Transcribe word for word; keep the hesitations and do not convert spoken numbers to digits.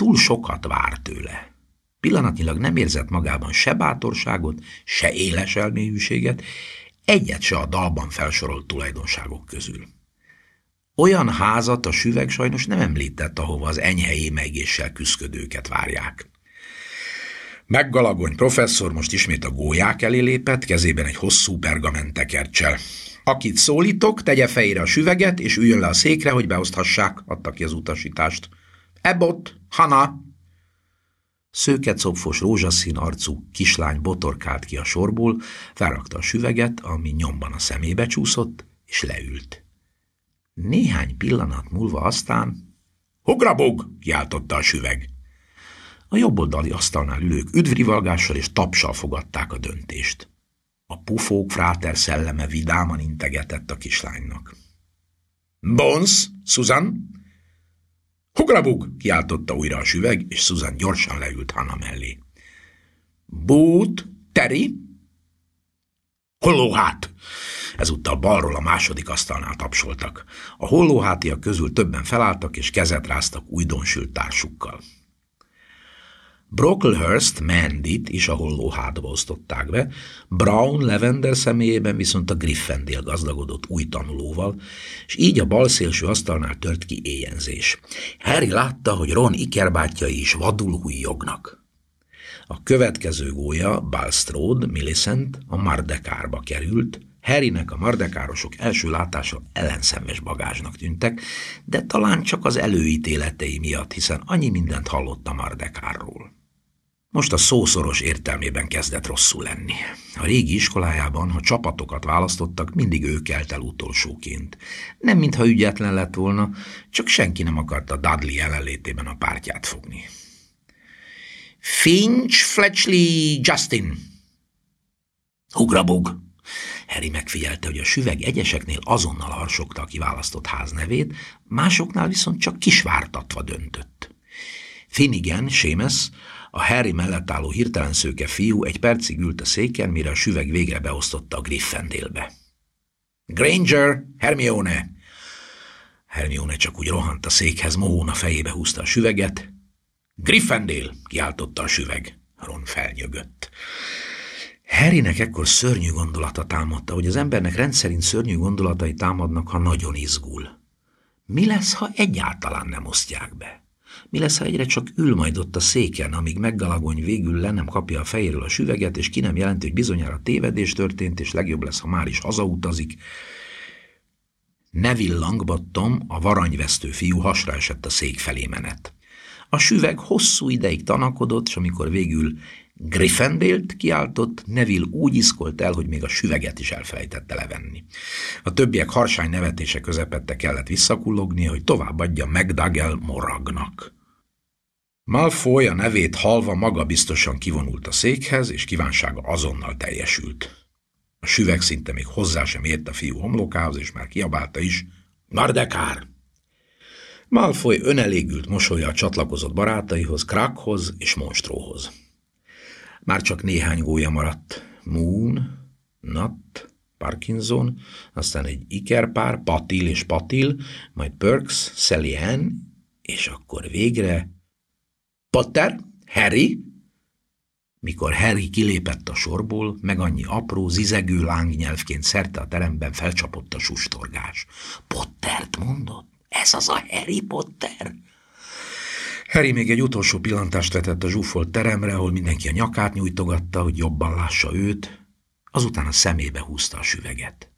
túl sokat vár tőle. Pillanatnyilag nem érzett magában se bátorságot, se éles elmélyűséget, egyet se a dalban felsorolt tulajdonságok közül. Olyan házat a süveg sajnos nem említett, ahova az enyhe émeigéssel küszködőket várják. Meggalagony professzor most ismét a gólyák elé lépett, kezében egy hosszú pergamentekerccsel. Akit szólítok, tegye fejére a süveget, és üljön le a székre, hogy beoszthassák, adta ki az utasítást. Ebbot, Hana! Szőkecopfos, rózsaszín arcú kislány botorkált ki a sorból, felrakta a süveget, ami nyomban a szemébe csúszott, és leült. Néhány pillanat múlva aztán... Hugrabug! Kiáltotta a süveg. A jobboldali asztalnál ülők üdvrivalgással és tapsal fogadták a döntést. A pufók fráter szelleme vidáman integetett a kislánynak. Bones, Susan! Hugrabug! Kiáltotta újra a süveg, és Susan gyorsan leült Hannah mellé. Boot, Terry! Hollóhát! Ezúttal balról a második asztalnál tapsoltak. A hollóhátiak közül többen felálltak, és kezet ráztak újdonsült társukkal. Brocklehurst Mandyt is a hollóhátba osztották be, Brown Lavender személyében viszont a Gryffindor gazdagodott új tanulóval, és így a balszélső asztalnál tört ki éjjenzés. Harry látta, hogy Ron ikerbátyjai is vadul hújjognak. A következő gólya, Bulstrode Millicent a Mardekárba került. Harrynek a mardekárosok első látása ellenszenves bagázsnak tűntek, de talán csak az előítéletei miatt, hiszen annyi mindent hallott a Mardekárról. Most a szószoros értelmében kezdett rosszul lenni. A régi iskolájában, ha csapatokat választottak, mindig ő kelt el utolsóként. Nem mintha ügyetlen lett volna, csak senki nem akarta Dudley jelenlétében a pártját fogni. Finch, Fletchley, Justin! Hugrabug! Harry megfigyelte, hogy a süveg egyeseknél azonnal harsogta a kiválasztott háznevét, másoknál viszont csak kisvártatva döntött. Finnegan, Seamus, a Harry mellett álló hirtelen szőke fiú egy percig ült a széken, mire a süveg végre beosztotta a Gryffindorbe. Granger, Hermione! Hermione csak úgy rohant a székhez, mohón a fejébe húzta a süveget. Gryffindor! Kiáltotta a süveg. Ron felnyögött. Harrynek ekkor szörnyű gondolata támadta, hogy az embernek rendszerint szörnyű gondolatai támadnak, ha nagyon izgul. Mi lesz, ha egyáltalán nem osztják be? Mi lesz, ha egyre csak ül majd ott a széken, amíg Meggalagony végül le nem kapja a fejéről a süveget, és ki nem jelenti, hogy bizonyára tévedés történt, és legjobb lesz, ha már is hazautazik. Neville Longbottom, a varanyvesztő fiú hasra esett a szék felé menet. A süveg hosszú ideig tanakodott, és amikor végül Gryffindort kiáltott, Neville úgy iszkolt el, hogy még a süveget is elfelejtette levenni. A többiek harsány nevetése közepette kellett visszakullognia, hogy továbbadja McDougal Moragnak. Malfoy a nevét hallva magabiztosan kivonult a székhez, és kívánsága azonnal teljesült. A süveg szinte még hozzá sem ért a fiú homlokához, és már kiabálta is, Mardekár! Malfoy önelégült mosollyal csatlakozott barátaihoz, Crackhhoz és Monstróhoz. Már csak néhány gólya maradt. Moon, Nut, Parkinson, aztán egy ikerpár, Patil és Patil, majd Perks, Sally Ann, és akkor végre Potter, Harry. Mikor Harry kilépett a sorból, meg annyi apró, zizegő lángnyelvként szerte a teremben felcsapott a sustorgás. Pottert mondott? Ez az a Harry Potter? Harry még egy utolsó pillantást vetett a zsúfolt teremre, ahol mindenki a nyakát nyújtogatta, hogy jobban lássa őt, azután a szemébe húzta a süveget.